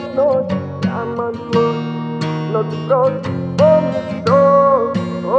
ночь, я могу, но ты просто помнишь, что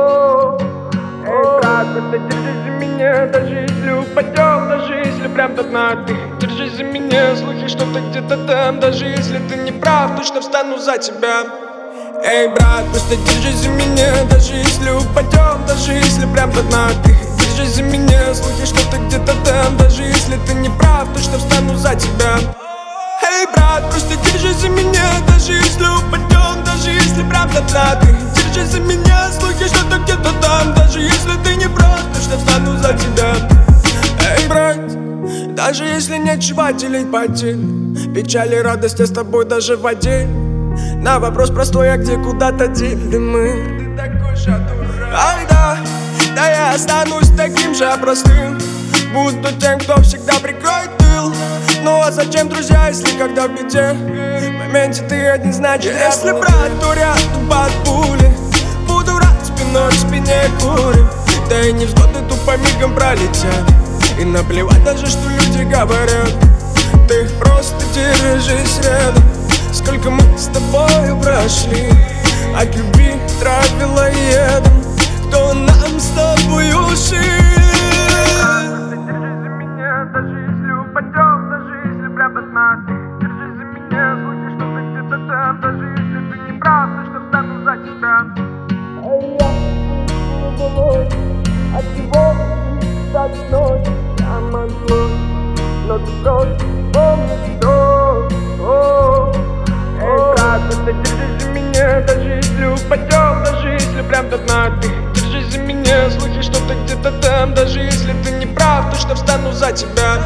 эй, брат, просто держись за меня, даже если упадем, даже если прям до дна. Ты держись за меня, слухи, что ты где-то там, даже если ты не прав, точно встану за тебя. Эй, брат, просто держись за меня, даже если упадем, даже если прям до дна. Ты держись за меня, слухи, что ты где-то там, даже если ты не прав, точно встану за тебя. Эй, брат, просто держись за меня, даже если упадем, даже если прям до дна. Ты держись за меня, слухи, что ты где-то там, даже если ты не прав, точно встану за тебя. Эй, брат, даже если нечего делить подель, печаль и радость я с тобой даже в отделе. На вопрос простой, а где куда-то дели мы? Ты такой же дурак. Ай да я останусь таким же простым, буду тем, кто всегда прикроет тыл. Ну а зачем, друзья, если когда в беде, в моменте ты один, значит если брат, то рядом под пули. Буду рад спиной к спине курим, да и невзгоды тупо мигом пролетят. И наплевать даже, что люди говорят, ты просто держись рядом. Сколько мы с тобою прошли, от любви травила едом, кто нам с тобою жил. Держись за меня, даже если упадем, даже если прям до дна. Держись за меня, слухи, что ты где-то там, даже если ты не прав, точно встану за тебя. Эй, я головой, от чего так ночь, я могу, но ты просто помнишь, что эй, брат, просто держись за меня, даже если упадем, даже если прям до дна. Ты держись за меня, слухи, что ты где-то там, даже если ты не прав, точно встану за тебя.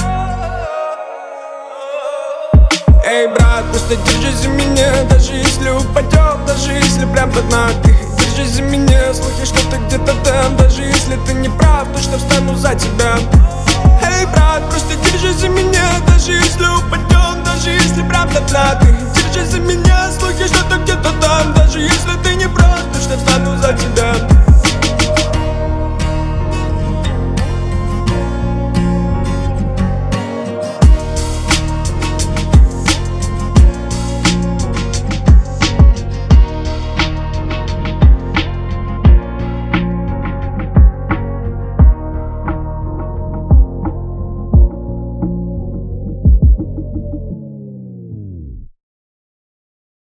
Эй, брат, просто держись за меня, даже если упадем, даже если прям до дна. Ты держись за меня, слухи, что ты где-то там, даже если ты не прав, точно встану за тебя. Эй, брат, просто держись за меня, даже если упадем, даже если прям до дна. Ты держись за меня, слухи, что ты где-то там, даже если ты не прав, точно встану за тебя.